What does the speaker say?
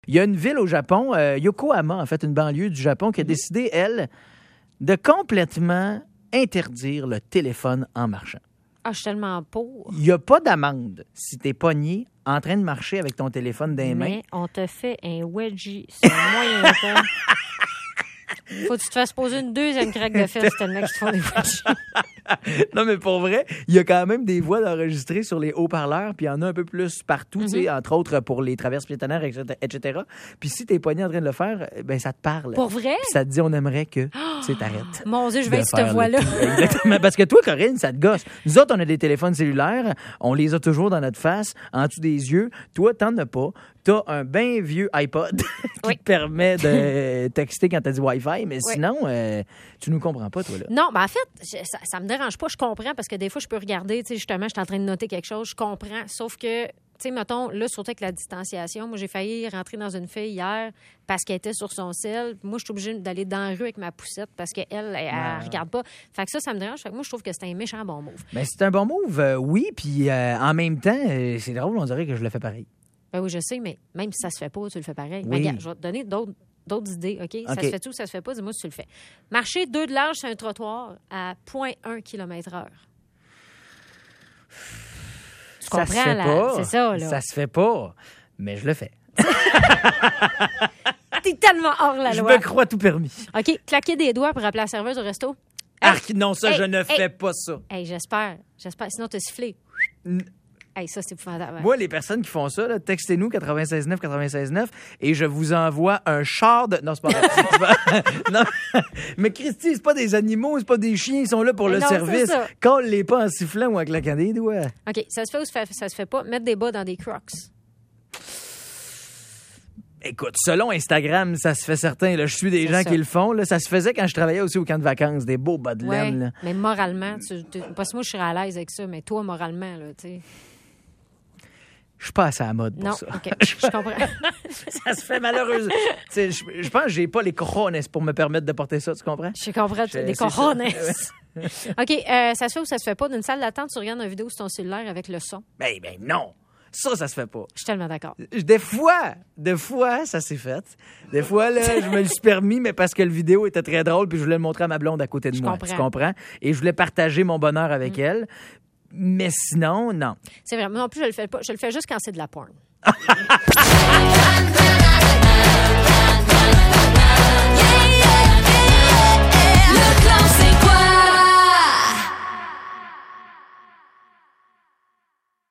Il y a une ville au Japon, Yokohama, en fait, une banlieue du Japon, qui a décidé, elle, de complètement interdire le téléphone en marchant. Ah, je suis tellement pour. Il n'y a pas d'amende si t'es pogné en train de marcher avec ton téléphone dans les mains. Mais on te fait un wedgie sur le moyen temps. Faut que tu te fasses poser une deuxième craque de fesses tellement qu'ils te font des wedgies. Non, mais pour vrai, il y a quand même des voix d'enregistrer sur les haut-parleurs, puis il y en a un peu plus partout, tu sais, entre autres pour les traverses piétonnaires, etc. Puis si t'es pogné en train de le faire, ben ça te parle. Pour vrai? Puis ça te dit, on aimerait que tu t'arrêtes. Mon Dieu, je vais de être cette faire voix-là. Exactement. Parce que toi, Corinne, ça te gosse. Nous autres, on a des téléphones cellulaires, on les a toujours dans notre face, en dessous des yeux. Toi, t'en as pas. T'as un bien vieux iPod qui te permet de texter quand t'as du Wi-Fi, mais sinon, tu nous comprends pas, toi, là. Non, ben en fait, ça me dérange pas. Je comprends parce que des fois, je peux regarder, tu sais, justement, je suis en train de noter quelque chose, je comprends. Sauf que, tu sais, mettons, là, surtout avec la distanciation, moi, j'ai failli rentrer dans une fille hier parce qu'elle était sur son sel. Moi, je suis obligée d'aller dans la rue avec ma poussette parce qu'elle, elle regarde pas. Fait que ça me dérange. Fait que moi, je trouve que c'est un méchant bon move. Mais c'est un bon move, oui, puis en même temps, c'est drôle, on dirait que je le fais pareil. Ben oui, je sais, mais même si ça se fait pas, tu le fais pareil. Oui. Mais regarde, je vais te donner d'autres idées, OK? Ça se fait-tu ou ça se fait pas? Dis-moi si tu le fais. Marcher 2 de large sur un trottoir à 0,1 km/h. Tu comprends, ça se fait là? pas. C'est ça, là. Ça se fait pas, mais je le fais. T'es tellement hors la Je loi. me crois tout permis. OK, claquer des doigts pour appeler la serveuse au resto. Arc, non, ça, Hey, je ne hey. fais pas ça. Hey, j'espère. Sinon, t'as sifflé. Hey, ça, c'est épouvantable. Moi, les personnes qui font ça, là, textez-nous 96.9 et je vous envoie un char de... Non, c'est pas vrai. Non, mais Christy, c'est pas des animaux, c'est pas des chiens, ils sont là pour Mais le non, service. c'est ça. Colle-les pas en sifflant ou en claquant des doigts. OK, ça se fait ou ça se fait pas? Mettre des bas dans des Crocs. Écoute, selon Instagram, ça se fait certain. Là, je suis des C'est gens ça. qui le font. Là, ça se faisait quand je travaillais aussi au camp de vacances, des beaux bas de Ouais, laine. Là. mais moralement, parce que moi, je serais à l'aise avec ça, mais toi, moralement, là, tu sais. Je suis pas assez à la mode pour Non, ça. OK, je comprends. Ça se fait malheureusement. Je pense que j'ai pas les cojones pour me permettre de porter ça, tu comprends? Je comprends, des c'est ça. cojones. OK, ça se fait ou ça se fait pas? D'une salle d'attente, tu regardes une vidéo sur ton cellulaire avec le son. Ben non. Ça se fait pas. Je suis tellement d'accord. Des fois, ça s'est fait. Des fois, là, je me le suis permis, mais parce que le vidéo était très drôle, puis je voulais le montrer à ma blonde à côté de moi. comprends. Tu comprends? Et je voulais partager mon bonheur avec elle. Mais sinon, non. C'est vrai. Moi non plus, je le fais pas. Je le fais juste quand c'est de la porn.